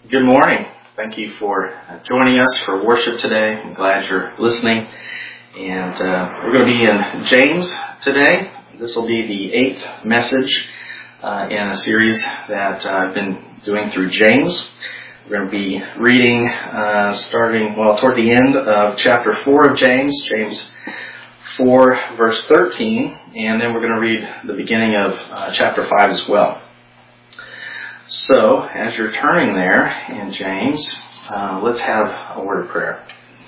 Good morning. Thank you for joining us for worship today. I'm glad you're listening. And we're going to be in James today. This will be the 8th message in a series that I've been doing through James. We're going to be reading toward the end of chapter 4 of James, James 4 verse 13, and then we're going to read the beginning of chapter 5 as well. So, as you're turning there in James, let's have a word of prayer.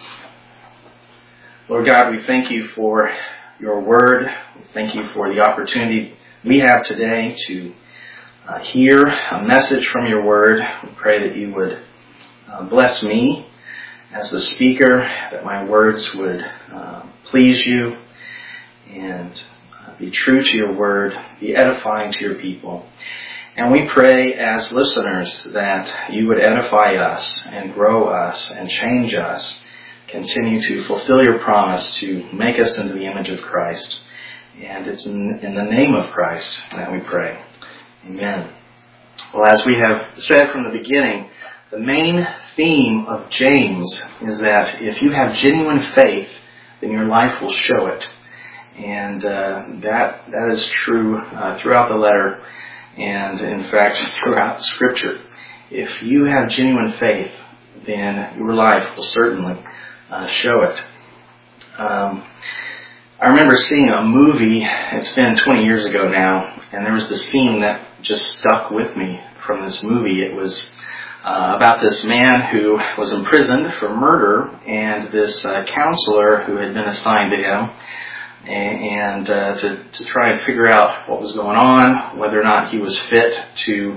Lord God, we thank you for your word. We thank you for the opportunity we have today to hear a message from your word. We pray that you would bless me as the speaker, that my words would please you and be true to your word, be edifying to your people. And we pray as listeners that you would edify us and grow us and change us, continue to fulfill your promise to make us into the image of Christ. And it's in the name of Christ that we pray. Amen. Well, as we have said from the beginning, the main theme of James is that if you have genuine faith, then your life will show it. And that is true throughout the letter. And in fact, throughout Scripture, if you have genuine faith, then your life will certainly show it. I remember seeing a movie, it's been 20 years ago now, and there was the scene that just stuck with me from this movie. It was about this man who was imprisoned for murder, and this counselor who had been assigned to him, and to try and figure out what was going on, whether or not he was fit to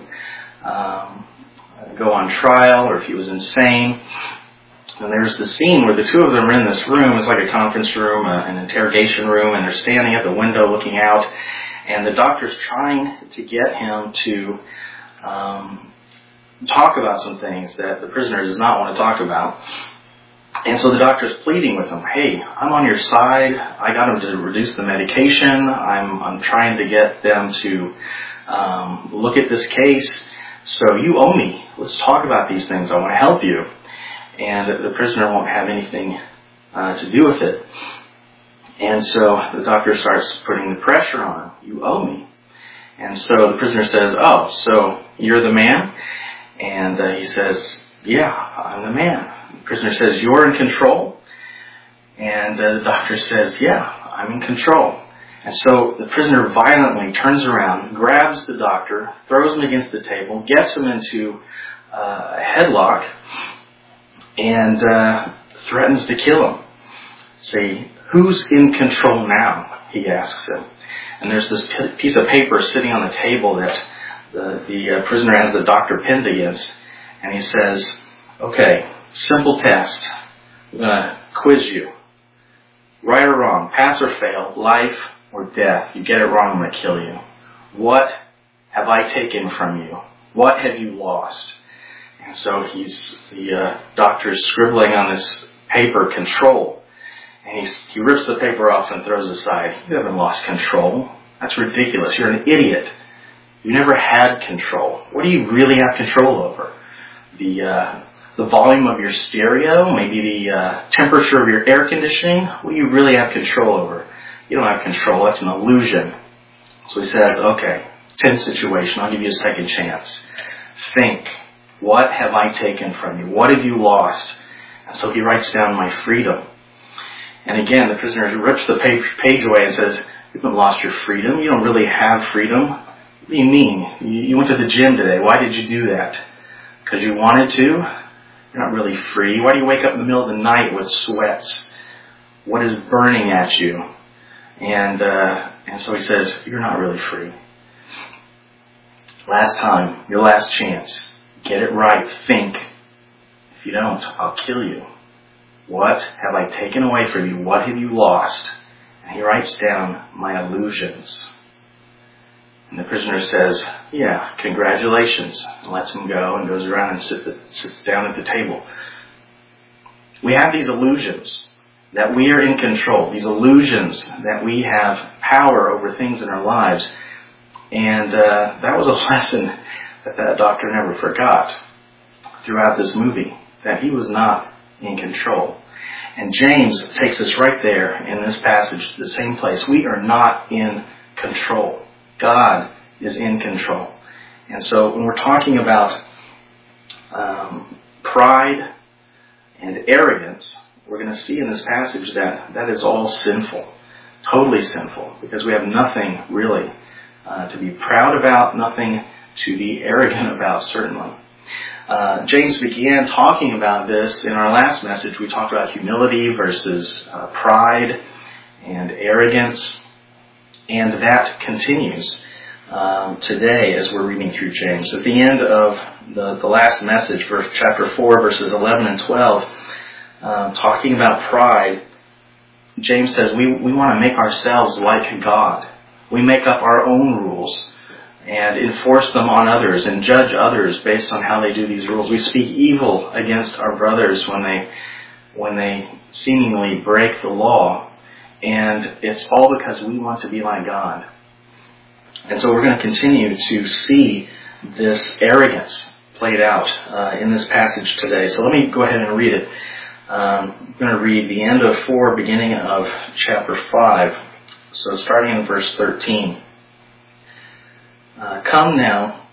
go on trial or if he was insane. And there's the scene where the two of them are in this room. It's like a conference room, an interrogation room, and they're standing at the window looking out, and the doctor's trying to get him to talk about some things that the prisoner does not want to talk about. And so the doctor's pleading with him, hey, I'm on your side. I got him to reduce the medication. I'm trying to get them to look at this case. So you owe me. Let's talk about these things. I want to help you. And the prisoner won't have anything to do with it. And so the doctor starts putting the pressure on him. You owe me. And so the prisoner says, oh, so you're the man? And he says, yeah, I'm the man. The prisoner says, you're in control? And the doctor says, yeah, I'm in control. And so the prisoner violently turns around, grabs the doctor, throws him against the table, gets him into a headlock, and threatens to kill him. Say, who's in control now? He asks him. And there's this piece of paper sitting on the table that the prisoner has the doctor pinned against. And he says, okay, simple test. I'm going to quiz you. Right or wrong, pass or fail, life or death. You get it wrong, I'm going to kill you. What have I taken from you? What have you lost? And so the doctor's scribbling on this paper, control. And he rips the paper off and throws it aside. You haven't lost control. That's ridiculous. You're an idiot. You never had control. What do you really have control over? The volume of your stereo, maybe the temperature of your air conditioning. What do you really have control over? You don't have control. That's an illusion. So he says, okay, tense situation. I'll give you a second chance. Think. What have I taken from you? What have you lost? And so he writes down my freedom. And again, the prisoner rips the page away and says, you haven't lost your freedom. You don't really have freedom. What do you mean? You went to the gym today. Why did you do that? Because you wanted to? You're not really free. Why do you wake up in the middle of the night with sweats? What is burning at you? And so he says, you're not really free. Last time, your last chance. Get it right. Think. If you don't, I'll kill you. What have I taken away from you? What have you lost? And he writes down my illusions. And the prisoner says, yeah, congratulations, and lets him go and goes around and sits down at the table. We have these illusions that we are in control, these illusions that we have power over things in our lives. And that was a lesson that doctor never forgot. throughout this movie that he was not in control. And James takes us right there in this passage to the same place. We are not in control. God is in control. And so when we're talking about pride and arrogance, we're going to see in this passage that that is all sinful, totally sinful, because we have nothing really to be proud about, nothing to be arrogant about, certainly. James began talking about this in our last message. We talked about humility versus pride and arrogance, and that continues today as we're reading through James. At the end of the last message, chapter 4, verses 11 and 12, talking about pride, James says we want to make ourselves like God. We make up our own rules and enforce them on others and judge others based on how they do these rules. We speak evil against our brothers when they seemingly break the law, and it's all because we want to be like God. And so we're going to continue to see this arrogance played out in this passage today. So let me go ahead and read it. I'm going to read the end of 4, beginning of chapter 5. So starting in verse 13. Come now,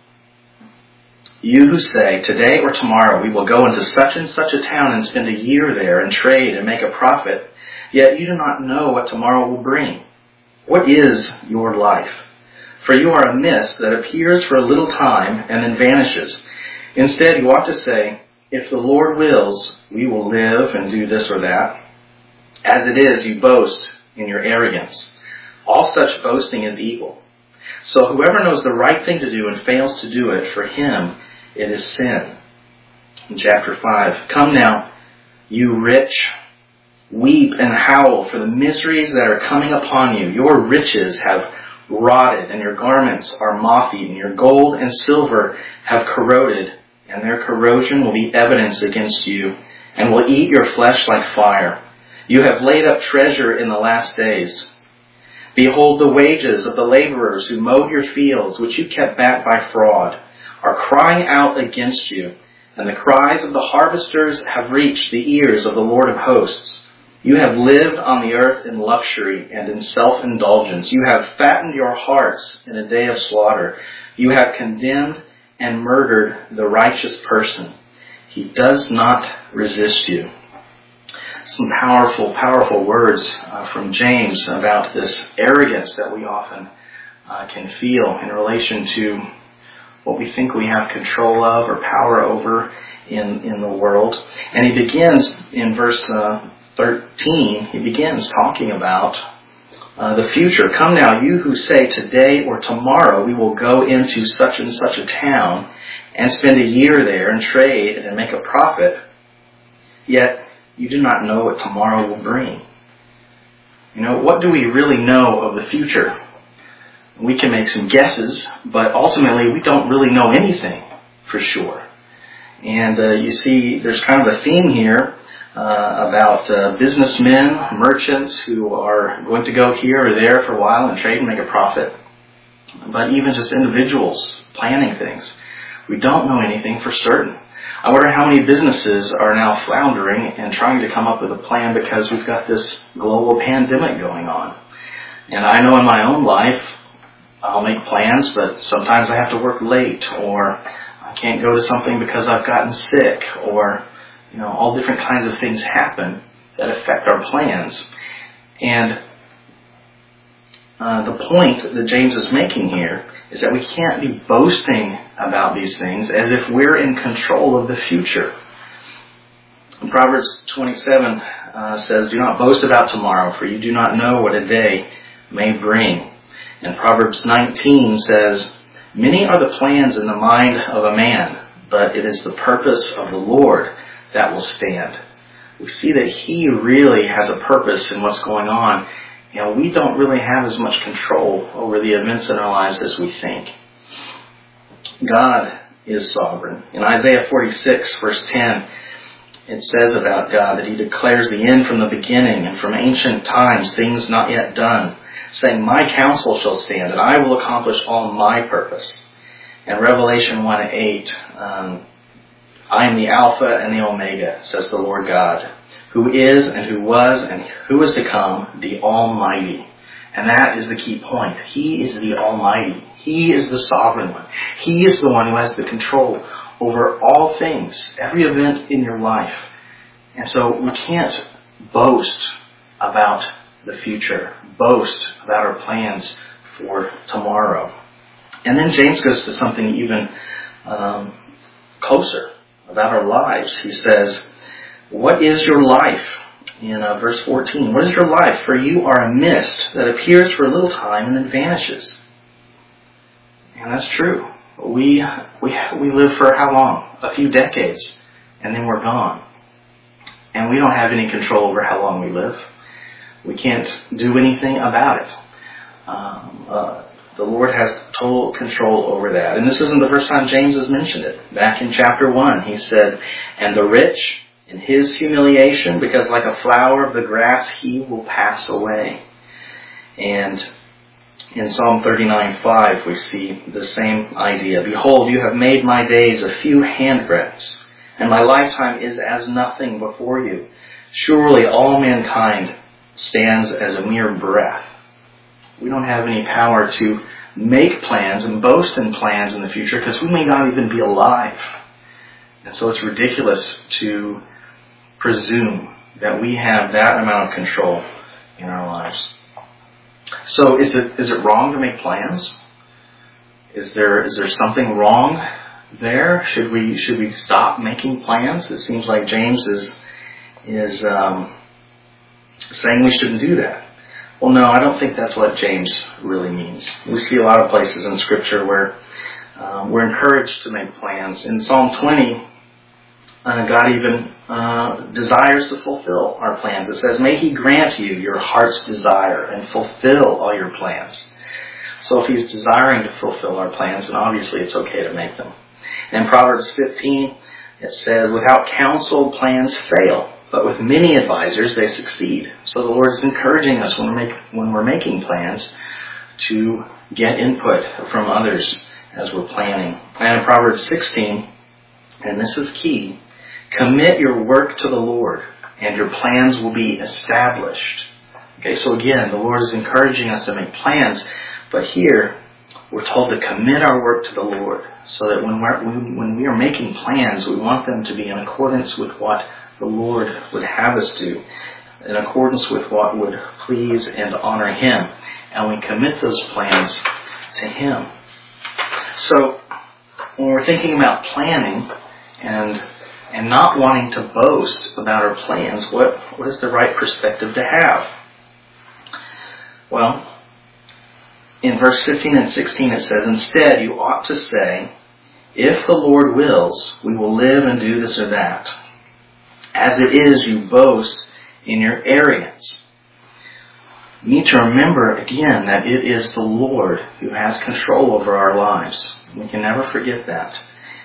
you who say, today or tomorrow we will go into such and such a town and spend a year there and trade and make a profit, yet you do not know what tomorrow will bring. What is your life? For you are a mist that appears for a little time and then vanishes. Instead, you ought to say, if the Lord wills, we will live and do this or that. As it is, you boast in your arrogance. All such boasting is evil. So whoever knows the right thing to do and fails to do it, for him it is sin. In chapter 5, come now, you rich, weep and howl for the miseries that are coming upon you. Your riches have rotted, and your garments are moth-eaten. Your gold and silver have corroded, and their corrosion will be evidence against you, and will eat your flesh like fire. You have laid up treasure in the last days. Behold, the wages of the laborers who mowed your fields, which you kept back by fraud, are crying out against you, and the cries of the harvesters have reached the ears of the Lord of hosts. You have lived on the earth in luxury and in self-indulgence. You have fattened your hearts in a day of slaughter. You have condemned and murdered the righteous person. He does not resist you. Some powerful, powerful words from James about this arrogance that we often can feel in relation to what we think we have control of or power over in the world. And he begins in verse 13, he begins talking about the future. Come now, you who say today or tomorrow we will go into such and such a town and spend a year there and trade and make a profit, yet you do not know what tomorrow will bring. You know, what do we really know of the future? We can make some guesses, but ultimately we don't really know anything for sure. And you see, there's kind of a theme here about businessmen, merchants who are going to go here or there for a while and trade and make a profit. But even just individuals planning things, we don't know anything for certain. I wonder how many businesses are now floundering and trying to come up with a plan because we've got this global pandemic going on. And I know in my own life, I'll make plans, but sometimes I have to work late, or I can't go to something because I've gotten sick, or, you know, all different kinds of things happen that affect our plans. And the point that James is making here is that we can't be boasting about these things as if we're in control of the future. Proverbs 27 says, do not boast about tomorrow, for you do not know what a day may bring. And Proverbs 19 says, many are the plans in the mind of a man, but it is the purpose of the Lord that will stand. We see that He really has a purpose in what's going on, and we don't really have as much control over the events in our lives as we think. God is sovereign. In Isaiah 46, verse 10, it says about God that He declares the end from the beginning, and from ancient times things not yet done, saying, my counsel shall stand, and I will accomplish all my purpose. And Revelation 1:8, I am the Alpha and the Omega, says the Lord God, who is and who was and who is to come, the Almighty. And that is the key point. He is the Almighty. He is the sovereign one. He is the one who has the control over all things, every event in your life. And so we can't boast about the future, boast about our plans for tomorrow. And then James goes to something even closer about our lives. He says, what is your life? In verse 14, what is your life? For you are a mist that appears for a little time and then vanishes. And that's true. We live for how long? A few decades, and then we're gone. And we don't have any control over how long we live. We can't do anything about it. The Lord has total control over that. And this isn't the first time James has mentioned it. Back in chapter 1, he said, and the rich, in his humiliation, because like a flower of the grass, he will pass away. And in Psalm 39:5, we see the same idea. Behold, you have made my days a few handbreadths, and my lifetime is as nothing before you. Surely all mankind stands as a mere breath. We don't have any power to make plans and boast in plans in the future because we may not even be alive. And so it's ridiculous to presume that we have that amount of control in our lives. So is it wrong to make plans? Is there something wrong there? Should we stop making plans? It seems like James is saying we shouldn't do that. Well, no, I don't think that's what James really means. We see a lot of places in Scripture where we're encouraged to make plans. In Psalm 20, God even desires to fulfill our plans. It says, may He grant you your heart's desire and fulfill all your plans. So if He's desiring to fulfill our plans, then obviously it's okay to make them. And in Proverbs 15, it says, without counsel, plans fail, but with many advisors, they succeed. So the Lord is encouraging us when we're making plans to get input from others as we're planning. And in Proverbs 16, and this is key, commit your work to the Lord, and your plans will be established. Okay, so again, the Lord is encouraging us to make plans, but here we're told to commit our work to the Lord, so that when we are making plans, we want them to be in accordance with what the Lord would have us do, in accordance with what would please and honor Him, and we commit those plans to Him. So when we're thinking about planning and not wanting to boast about our plans, what is the right perspective to have? Well, in verse 15 and 16 it says, instead you ought to say, if the Lord wills, we will live and do this or that. As it is, you boast in your arrogance. You need to remember again that it is the Lord who has control over our lives. We can never forget that.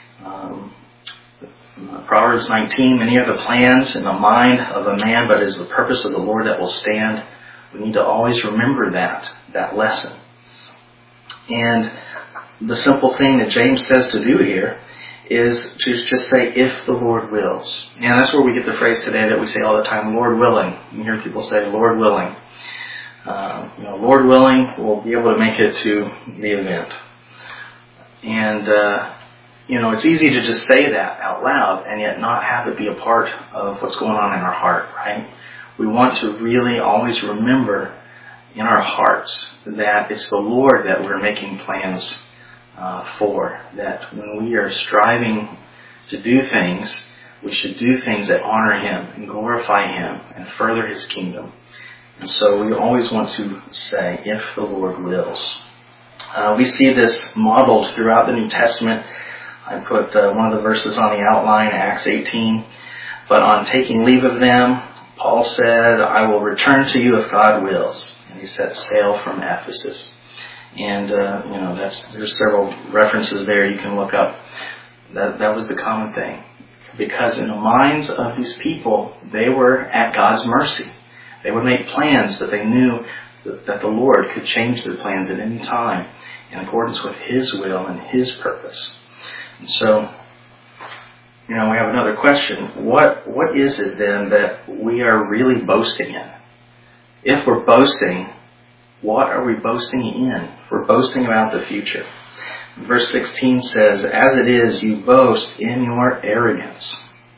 Proverbs 19, many are the plans in the mind of a man, but it is the purpose of the Lord that will stand. We need to always remember that lesson. And the simple thing that James says to do here is to just say, if the Lord wills. And that's where we get the phrase today that we say all the time, Lord willing. You hear people say, Lord willing. Lord willing, we'll be able to make it to the event. And, it's easy to just say that out loud and yet not have it be a part of what's going on in our heart, right? We want to really always remember in our hearts that it's the Lord that we're making plans for. That when we are striving to do things, we should do things that honor Him and glorify Him and further His kingdom. And so we always want to say, if the Lord wills. We see this modeled throughout the New Testament. I put one of the verses on the outline, Acts 18. But on taking leave of them, Paul said, I will return to you if God wills. And he set sail from Ephesus. And, there's several references there you can look up. That was the common thing. Because in the minds of these people, they were at God's mercy. They would make plans, but they knew that the Lord could change their plans at any time in accordance with His will and His purpose. And so, we have another question. What is it then that we are really boasting in? If we're boasting, what are we boasting in? We're boasting about the future. Verse 16 says, "As it is, you boast in your arrogance.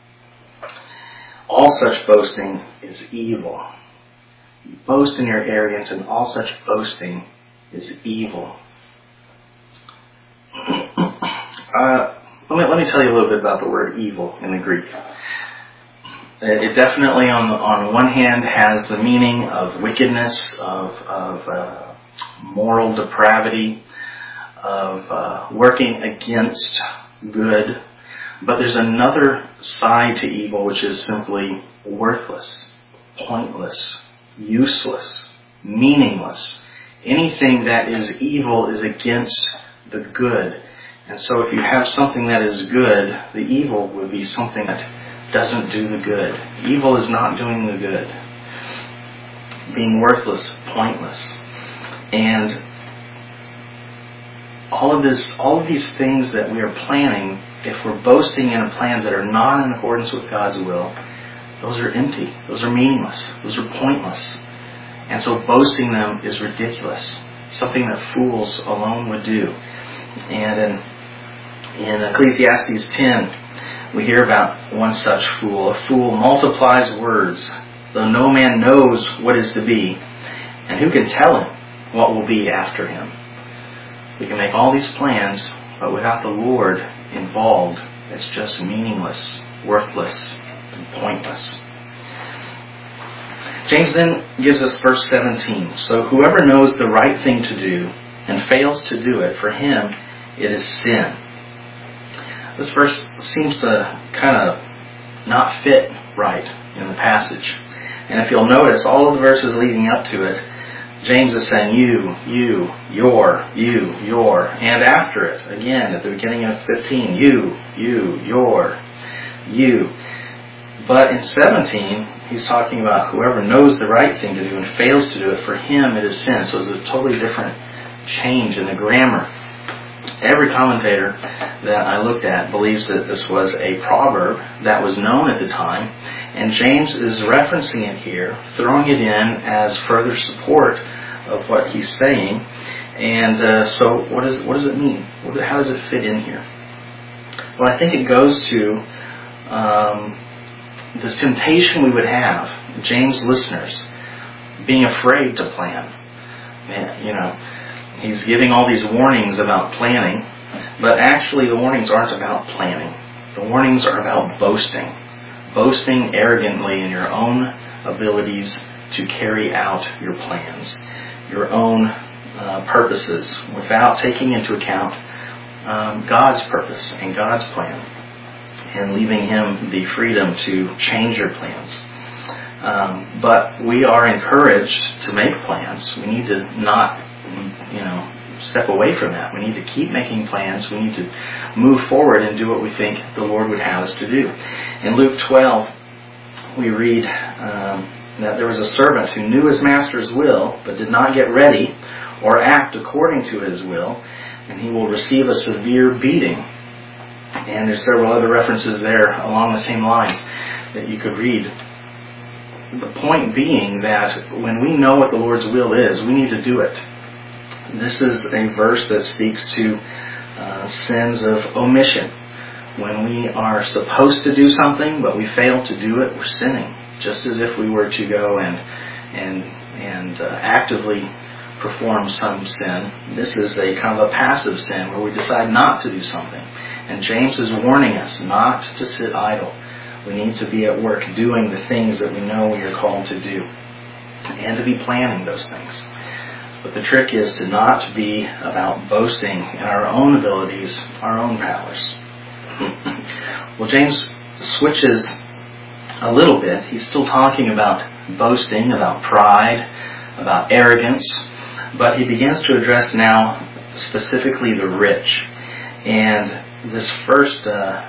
All such boasting is evil." You boast in your arrogance, and all such boasting is evil. Let me tell you a little bit about the word evil in the Greek. It definitely, on one hand, has the meaning of wickedness, of moral depravity, of working against good. But there's another side to evil, which is simply worthless, pointless, useless, meaningless. Anything that is evil is against the good. And so if you have something that is good, the evil would be something that doesn't do the good. Evil is not doing the good. Being worthless, pointless. And all of these things that we are planning, if we're boasting in plans that are not in accordance with God's will, those are empty. Those are meaningless. Those are pointless. And so boasting them is ridiculous. Something that fools alone would do. And in Ecclesiastes 10, we hear about one such fool. A fool multiplies words, though no man knows what is to be, and who can tell him what will be after him? We can make all these plans, but without the Lord involved, it's just meaningless, worthless, and pointless. James then gives us verse 17. "So whoever knows the right thing to do and fails to do it, for him it is sin." This verse seems to kind of not fit right in the passage. And if you'll notice, all of the verses leading up to it, James is saying you, your, and after it, again, at the beginning of 15, you, your, you. But in 17, he's talking about whoever knows the right thing to do and fails to do it, for him it is sin. So it's a totally different change in the grammar. Every commentator that I looked at believes that this was a proverb that was known at the time, and James is referencing it here, throwing it in as further support of what he's saying. And so what does it mean? How does it fit in here? Well, I think it goes to this temptation we would have, James listeners, being afraid to plan. He's giving all these warnings about planning, but actually the warnings aren't about planning. The warnings are about boasting. Boasting arrogantly in your own abilities to carry out your plans, your own purposes, without taking into account God's purpose and God's plan, and leaving Him the freedom to change your plans. But we are encouraged to make plans. We need to not step away from that. We need to keep making plans. We need to move forward and do what we think the Lord would have us to do. In Luke 12, we read that there was a servant who knew his master's will, but did not get ready or act according to his will, and he will receive a severe beating. And there's several other references there along the same lines that you could read. The point being that when we know what the Lord's will is, we need to do it. This is a verse that speaks to sins of omission. When we are supposed to do something, but we fail to do it, we're sinning. Just as if we were to go and actively perform some sin. This is a kind of a passive sin where we decide not to do something. And James is warning us not to sit idle. We need to be at work doing the things that we know we are called to do, and to be planning those things. But the trick is to not be about boasting in our own abilities, our own powers. Well, James switches a little bit. He's still talking about boasting, about pride, about arrogance, but he begins to address now specifically the rich. And this first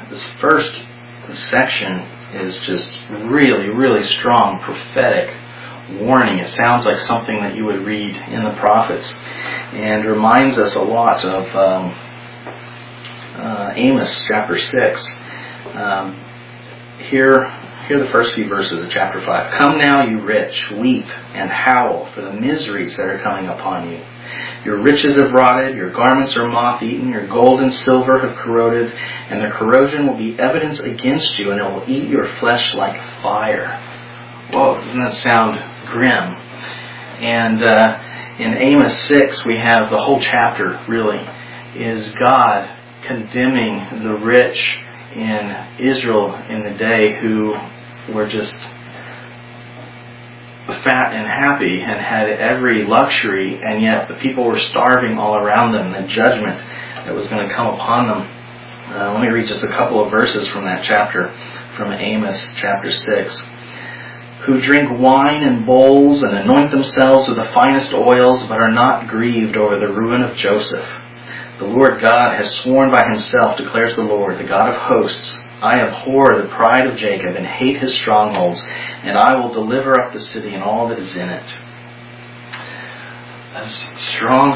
section is just really, really strong prophetic warning. It sounds like something that you would read in the prophets, and reminds us a lot of Amos chapter 6, Hear the first few verses of chapter 5. Come now, you rich, weep and howl for the miseries that are coming upon you. Your riches have rotted, your garments are moth-eaten, your gold and silver have corroded, and the corrosion will be evidence against you, and it will eat your flesh like fire. Whoa, doesn't that sound grim? And in Amos 6, we have the whole chapter, really, is God condemning the rich in Israel in the day who were just fat and happy and had every luxury, and yet the people were starving all around them, the judgment that was going to come upon them. Let me read just a couple of verses from that chapter, from Amos chapter 6. Who drink wine in bowls and anoint themselves with the finest oils, but are not grieved over the ruin of Joseph. The Lord God has sworn by himself, declares the Lord, the God of hosts, I abhor the pride of Jacob and hate his strongholds, and I will deliver up the city and all that is in it. A strong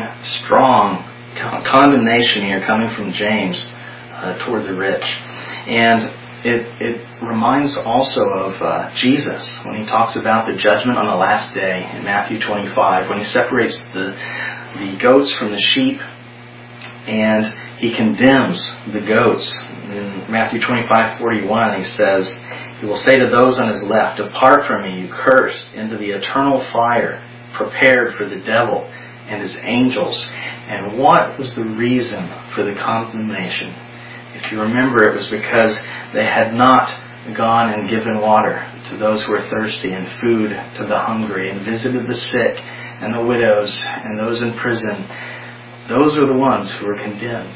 condemnation here coming from James toward the rich. And it reminds also of Jesus when he talks about the judgment on the last day in Matthew 25, when he separates the goats from the sheep, and he condemns the goats. In Matthew 25:41, he says, he will say to those on his left, depart from me, you cursed, into the eternal fire prepared for the devil and his angels. And what was the reason for the condemnation? If you remember, it was because they had not gone and given water to those who were thirsty, and food to the hungry, and visited the sick and the widows and those in prison. Those are the ones who are condemned.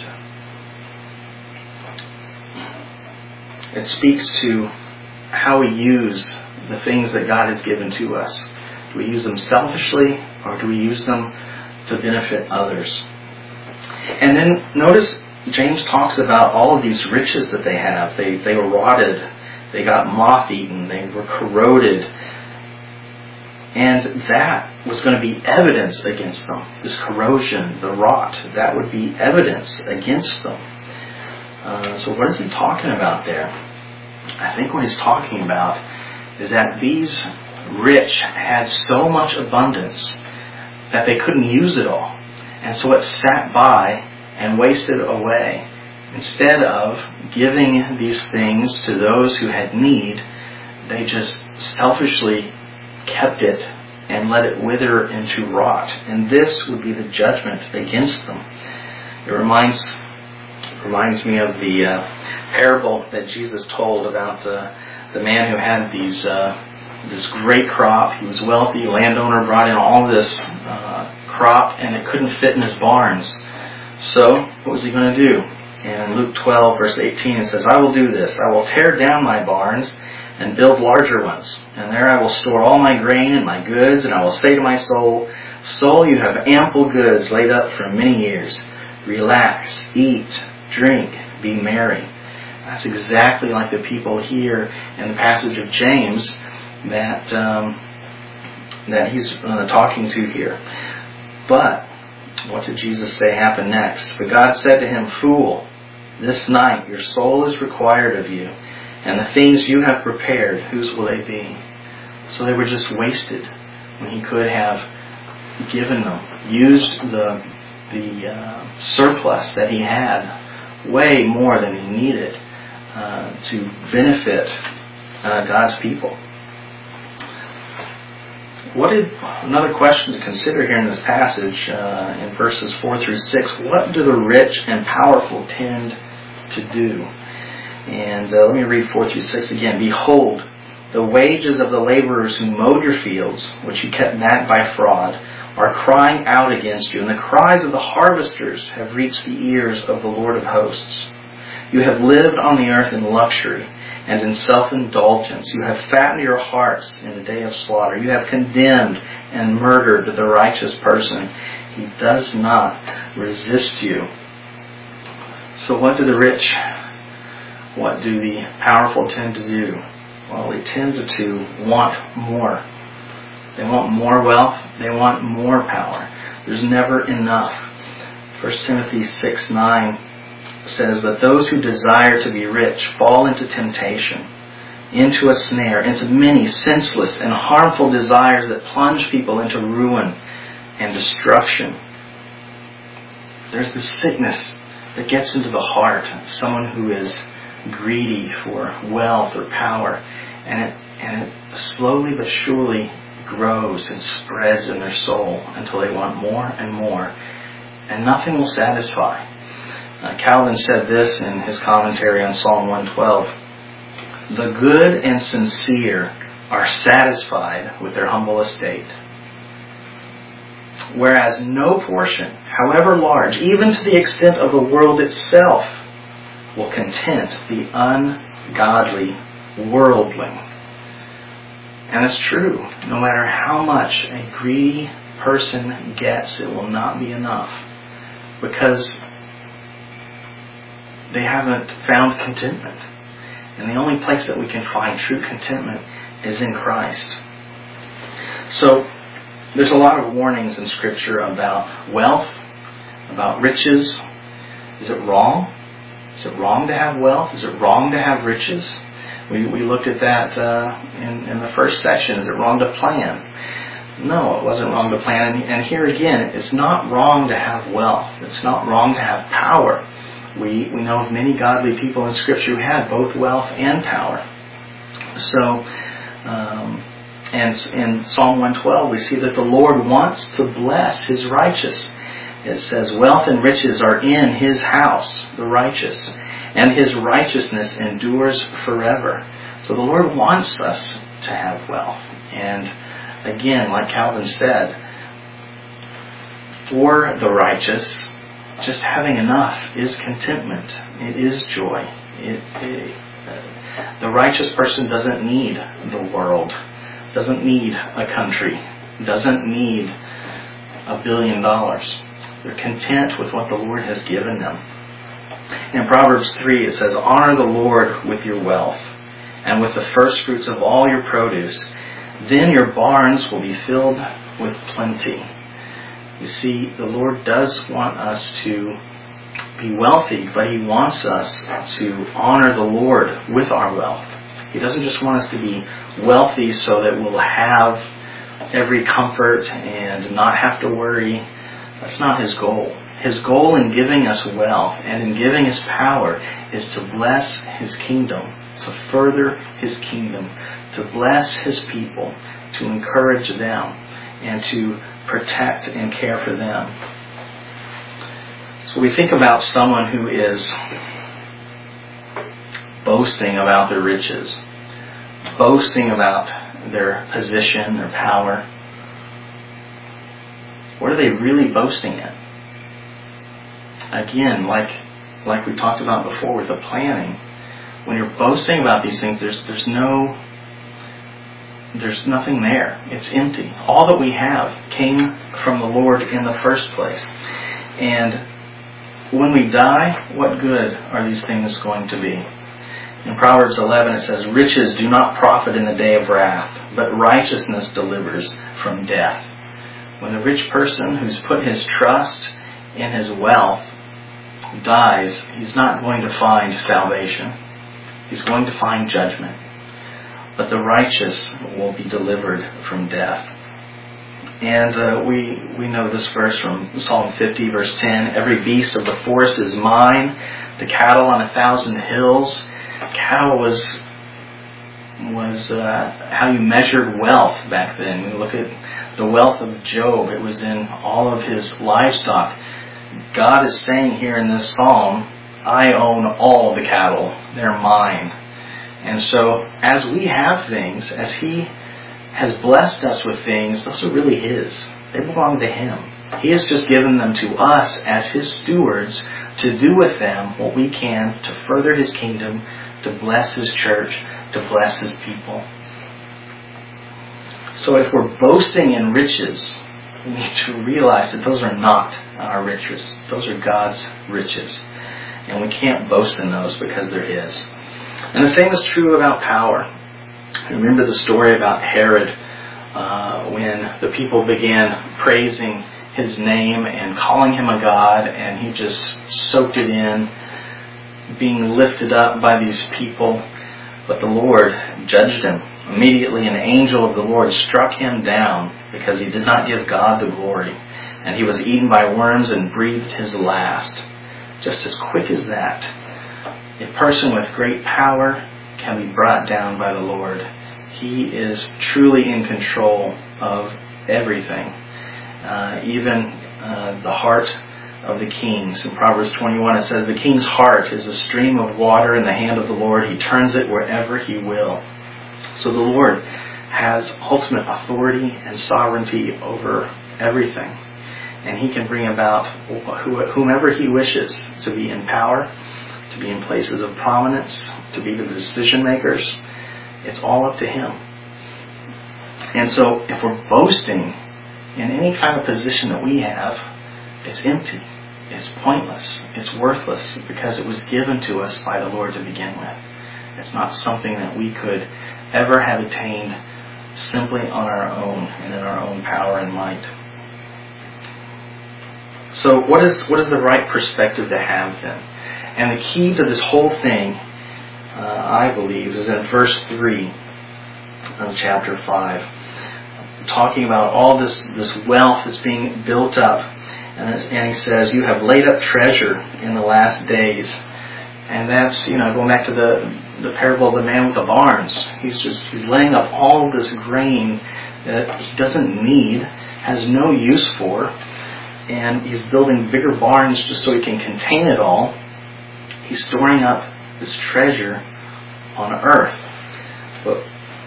It speaks to how we use the things that God has given to us. Do we use them selfishly, or do we use them to benefit others? And then notice James talks about all of these riches that they have. They were rotted. They got moth-eaten. They were corroded. And that was going to be evidence against them. This corrosion, the rot, that would be evidence against them. So what is he talking about there? I think what he's talking about is that these rich had so much abundance that they couldn't use it all. And so it sat by and wasted away. Instead of giving these things to those who had need, they just selfishly kept it and let it wither into rot. And this would be the judgment against them. It reminds me of the parable that Jesus told about the man who had this great crop. He was wealthy, landowner, brought in all this crop, and it couldn't fit in his barns. So what was he going to do? In Luke 12, verse 18, it says, I will do this. I will tear down my barns and build larger ones. And there I will store all my grain and my goods, and I will say to my soul, soul, you have ample goods laid up for many years. Relax, eat, drink, be merry. That's exactly like the people here in the passage of James that he's talking to here. But what did Jesus say happened next? But God said to him, fool, this night your soul is required of you, and the things you have prepared, whose will they be? So they were just wasted when he could have given them, used the surplus that he had way more than he needed to benefit God's people. Another question to consider here in this passage, in verses 4 through 6, what do the rich and powerful tend to do? And let me read 4 through 6 again. Behold, the wages of the laborers who mowed your fields, which you kept back by fraud, are crying out against you, and the cries of the harvesters have reached the ears of the Lord of hosts. You have lived on the earth in luxury and in self-indulgence. You have fattened your hearts in the day of slaughter. You have condemned and murdered the righteous person. He does not resist you. So what do the rich, what do the powerful tend to do? Well, they tend to want more. They want more wealth. They want more power. There's never enough. 1 Timothy 6:9 says, "But those who desire to be rich fall into temptation, into a snare, into many senseless and harmful desires that plunge people into ruin and destruction." There's this sickness that gets into the heart of someone who is greedy for wealth or power, and it slowly but surely grows and spreads in their soul until they want more and more, and nothing will satisfy. Calvin said this in his commentary on Psalm 112, "The good and sincere are satisfied with their humble estate, whereas no portion, however large, even to the extent of the world itself, will content the ungodly worldling." And it's true. No matter how much a greedy person gets, it will not be enough, because they haven't found contentment. And the only place that we can find true contentment is in Christ. So there's a lot of warnings in Scripture about wealth, about riches. Is it wrong? Is it wrong to have wealth? Is it wrong to have riches? We looked at that in the first section. Is it wrong to plan? No, it wasn't wrong to plan. And here again, it's not wrong to have wealth. It's not wrong to have power. We know of many godly people in Scripture who had both wealth and power. So, and in Psalm 112, we see that the Lord wants to bless His righteous. It says, "Wealth and riches are in His house, the righteous, and His righteousness endures forever." So the Lord wants us to have wealth. And again, like Calvin said, for the righteous, just having enough is contentment. It is joy. The righteous person doesn't need the world, doesn't need a country, doesn't need $1 billion. They're content with what the Lord has given them. In Proverbs 3 it says, "Honor the Lord with your wealth and with the first fruits of all your produce. Then your barns will be filled with plenty." You see, the Lord does want us to be wealthy, but He wants us to honor the Lord with our wealth. He doesn't just want us to be wealthy so that we'll have every comfort and not have to worry. That's not His goal. His goal in giving us wealth and in giving us power is to bless His kingdom, to further His kingdom, to bless His people, to encourage them, and to protect and care for them. So we think about someone who is boasting about their riches, boasting about their position, their power. What are they really boasting in? Again, like we talked about before with the planning, when you're boasting about these things, there's nothing there. It's empty. All that we have came from the Lord in the first place. And when we die, what good are these things going to be? In Proverbs 11 it says, "Riches do not profit in the day of wrath, but righteousness delivers from death." When the rich person who's put his trust in his wealth dies, he's not going to find salvation. He's going to find judgment. But the righteous will be delivered from death. And we know this verse from Psalm 50, verse 10. "Every beast of the forest is mine, the cattle on 1,000 hills." Cattle was how you measured wealth back then. We look at the wealth of Job. It was in all of his livestock. God is saying here in this psalm, "I own all the cattle. They're mine." And so as we have things, as He has blessed us with things, those are really His. They belong to Him. He has just given them to us as His stewards to do with them what we can to further His kingdom, to bless His church, to bless His people. So if we're boasting in riches, we need to realize that those are not our riches. Those are God's riches. And we can't boast in those because they're His. And the same is true about power. Remember the story about Herod when the people began praising his name and calling him a god, and he just soaked it in. being lifted up by these people, but the Lord judged him. Immediately an angel of the Lord struck him down because he did not give God the glory. And he was eaten by worms and breathed his last. Just as quick as that. A person with great power can be brought down by the Lord. He is truly in control of everything. Even the heart of the kings. In Proverbs 21 it says, "The king's heart is a stream of water in the hand of the Lord. He turns it wherever he will." So the Lord has ultimate authority and sovereignty over everything. And he can bring about whomever he wishes to be in power, to be in places of prominence, to be the decision makers. It's all up to him. And so if we're boasting in any kind of position that we have, it's empty. It's pointless. It's worthless because it was given to us by the Lord to begin with. It's not something that we could ever have attained simply on our own and in our own power and might. So what is the right perspective to have then? And the key to this whole thing, I believe, is in verse 3 of chapter 5. Talking about all this wealth that's being built up. And he says, "You have laid up treasure in the last days." And that's, going back to the parable of the man with the barns. He's laying up all this grain that he doesn't need, has no use for, and he's building bigger barns just so he can contain it all. He's storing up this treasure on earth. But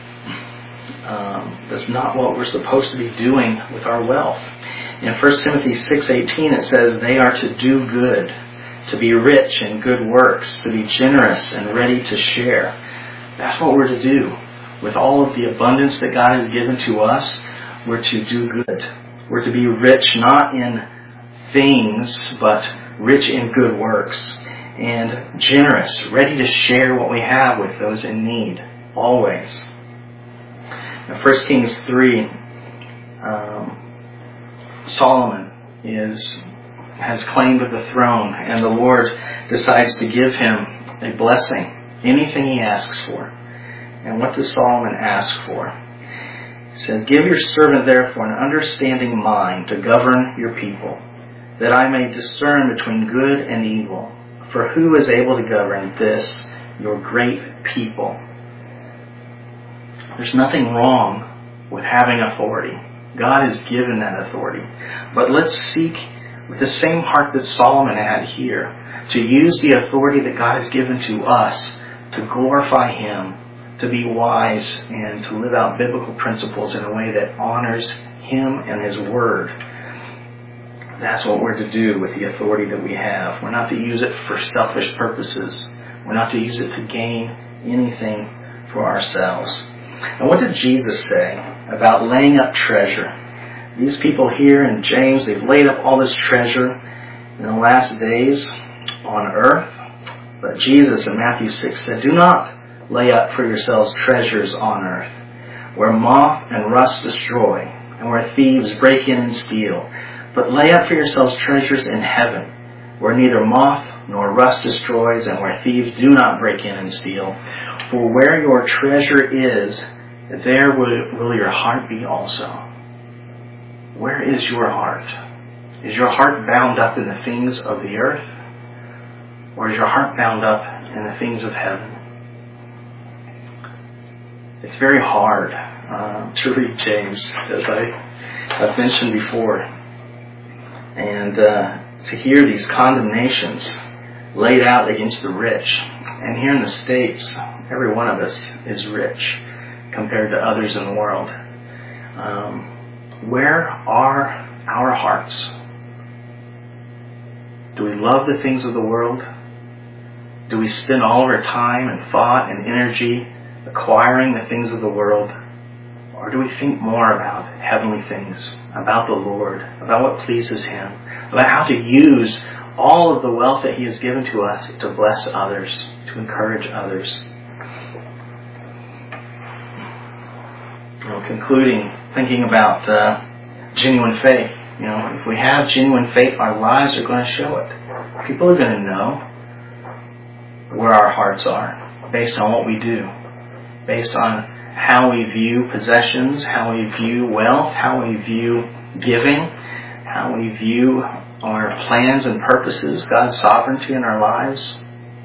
that's not what we're supposed to be doing with our wealth. In 1 Timothy 6:18 it says, "They are to do good, to be rich in good works, to be generous and ready to share." That's what we're to do. With all of the abundance that God has given to us, we're to do good. We're to be rich not in things, but rich in good works. And generous, ready to share what we have with those in need, always. In 1 Kings 3, Solomon has claimed the throne, and the Lord decides to give him a blessing, anything he asks for. And what does Solomon ask for? He says, "Give your servant therefore an understanding mind to govern your people, that I may discern between good and evil. For who is able to govern this, your great people?" There's nothing wrong with having authority. God has given that authority. But let's seek with the same heart that Solomon had here, to use the authority that God has given to us to glorify Him, to be wise, and to live out biblical principles in a way that honors Him and His Word. That's what we're to do with the authority that we have. We're not to use it for selfish purposes. We're not to use it to gain anything for ourselves. And what did Jesus say about laying up treasure? These people here in James, they've laid up all this treasure in the last days on earth. But Jesus in Matthew 6 said, "Do not lay up for yourselves treasures on earth, where moth and rust destroy, and where thieves break in and steal. But lay up for yourselves treasures in heaven, where neither moth nor rust destroys, and where thieves do not break in and steal. For where your treasure is, there will your heart be also." Where is your heart? Is your heart bound up in the things of the earth? Or is your heart bound up in the things of heaven? It's very hard to read James, as I've mentioned before. And to hear these condemnations laid out against the rich. And here in the States, every one of us is rich compared to others in the world. Where are our hearts? Do we love the things of the world? Do we spend all of our time and thought and energy acquiring the things of the world? Or do we think more about heavenly things, about the Lord, about what pleases Him, about how to use all of the wealth that He has given to us to bless others, to encourage others? Concluding, thinking about genuine faith. If we have genuine faith, our lives are going to show it. People are going to know. where our hearts are, based on what we do, based on how we view possessions, how we view wealth, how we view giving, how we view our plans and purposes, God's sovereignty in our lives.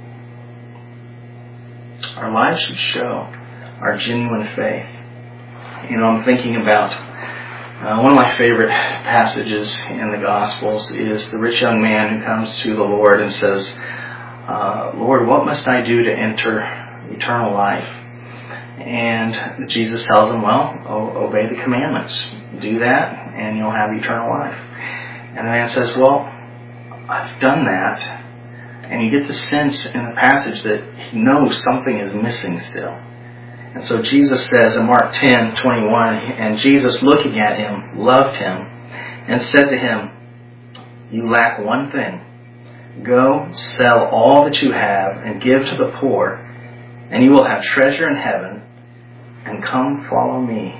Our lives should show our genuine faith. I'm thinking about one of my favorite passages in the Gospels is the rich young man who comes to the Lord and says, Lord, what must I do to enter eternal life? And Jesus tells him, well, obey the commandments. Do that and you'll have eternal life. And the man says, well, I've done that. And you get the sense in the passage that he knows something is missing still. And so Jesus says in Mark 10:21, and Jesus looking at him, loved him, and said to him, you lack one thing. Go, sell all that you have and give to the poor, and you will have treasure in heaven, and come follow me.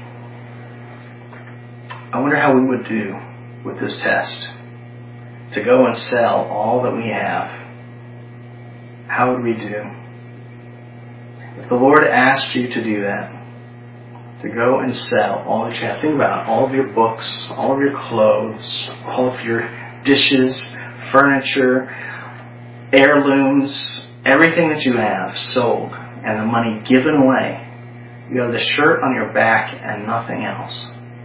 I wonder how we would do with this test. To go and sell all that we have. How would we do? If the Lord asked you to do that, to go and sell all that you have, think about all of your books, all of your clothes, all of your dishes, furniture, heirlooms, everything that you have sold, and the money given away. You have the shirt on your back and nothing else.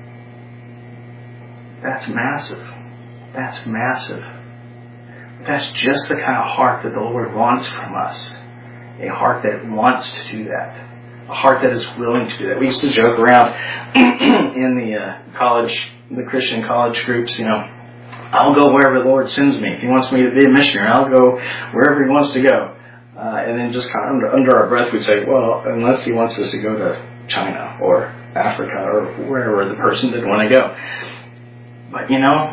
That's massive. That's massive. That's just the kind of heart that the Lord wants from us. A heart that wants to do that. A heart that is willing to do that. We used to joke around in the Christian college groups, I'll go wherever the Lord sends me. If He wants me to be a missionary, I'll go wherever He wants to go. And then just kind of under our breath we'd say, well, unless He wants us to go to China or Africa or wherever the person didn't want to go. But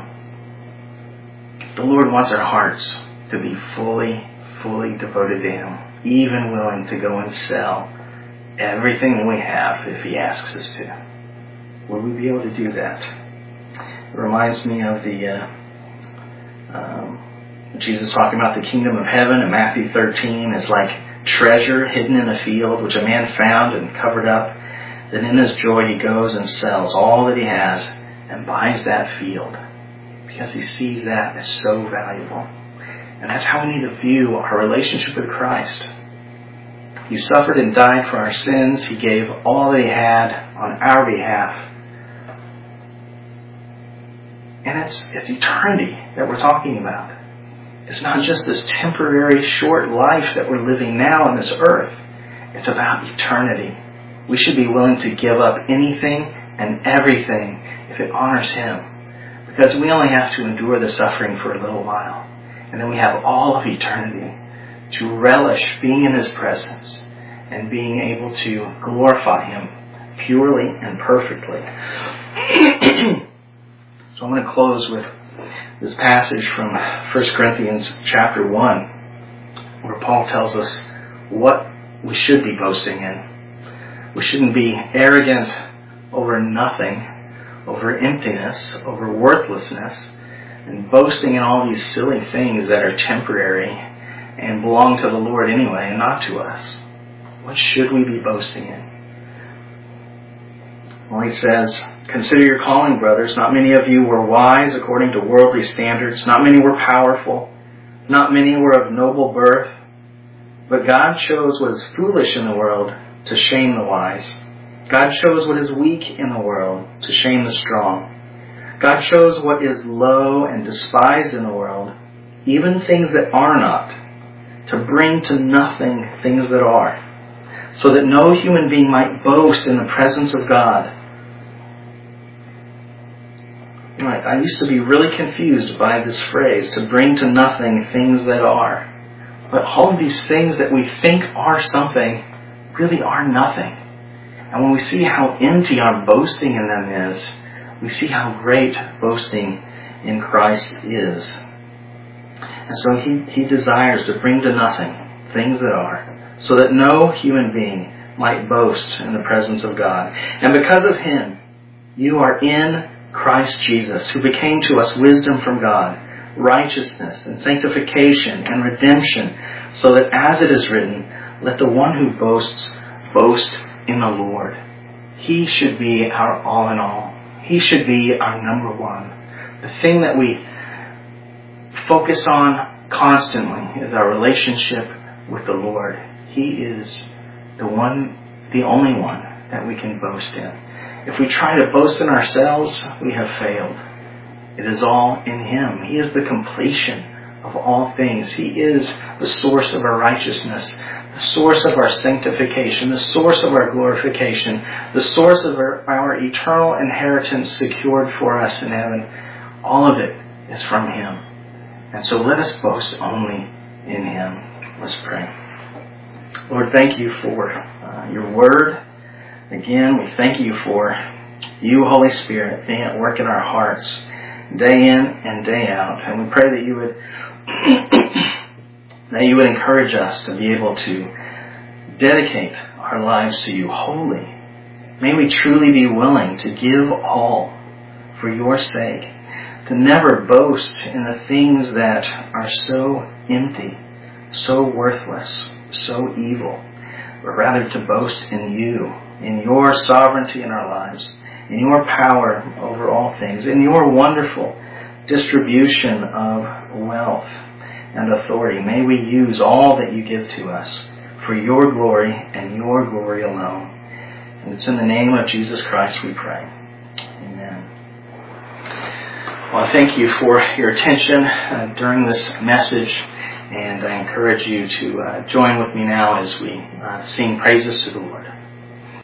the Lord wants our hearts to be fully devoted to Him, even willing to go and sell everything that we have if He asks us to. Will we be able to do that? It reminds me of Jesus talking about the kingdom of heaven in Matthew 13 is like treasure hidden in a field, which a man found and covered up. Then in his joy he goes and sells all that he has and buys that field, because he sees that as so valuable. And that's how we need to view our relationship with Christ. He suffered and died for our sins. He gave all that He had on our behalf. And it's eternity that we're talking about. It's not just this temporary short life that we're living now on this earth. It's about eternity. We should be willing to give up anything and everything if it honors Him. Because we only have to endure the suffering for a little while. And then we have all of eternity to relish being in His presence and being able to glorify Him purely and perfectly. So I'm going to close with this passage from 1 Corinthians chapter 1, where Paul tells us what we should be boasting in. We shouldn't be arrogant over nothing, over emptiness, over worthlessness, and boasting in all these silly things that are temporary and belong to the Lord anyway and not to us. What should we be boasting in? Well, he says, consider your calling, brothers. Not many of you were wise according to worldly standards. Not many were powerful. Not many were of noble birth. But God chose what is foolish in the world to shame the wise. God chose what is weak in the world to shame the strong. God chose what is low and despised in the world, even things that are not, to bring to nothing things that are, so that no human being might boast in the presence of God. Right, I used to be really confused by this phrase, to bring to nothing things that are. But all of these things that we think are something really are nothing. And when we see how empty our boasting in them is, we see how great boasting in Christ is. And so He desires to bring to nothing things that are, so that no human being might boast in the presence of God. And because of Him, you are in Christ Jesus, who became to us wisdom from God, righteousness and sanctification and redemption, so that as it is written, let the one who boasts boast in the Lord. He should be our all in all. He should be our number one. The thing that we focus on constantly is our relationship with the Lord. He is the only one that we can boast in. If we try to boast in ourselves, we have failed. It is all in Him. He is the completion of all things. He is the source of our righteousness, the source of our sanctification, the source of our glorification, the source of our eternal inheritance secured for us in heaven. All of it is from Him. And so let us boast only in Him. Let's pray. Lord, thank you for your word. Again, we thank you for you, Holy Spirit, being at work in our hearts day in and day out. And we pray that you would encourage us to be able to dedicate our lives to you wholly. May we truly be willing to give all for your sake, to never boast in the things that are so empty, so worthless, so evil, but rather to boast in you, in your sovereignty in our lives, in your power over all things, in your wonderful distribution of wealth and authority. May we use all that you give to us for your glory and your glory alone. And it's in the name of Jesus Christ we pray. Amen. Well, I thank you for your attention during this message, and I encourage you to join with me now as we sing praises to the Lord.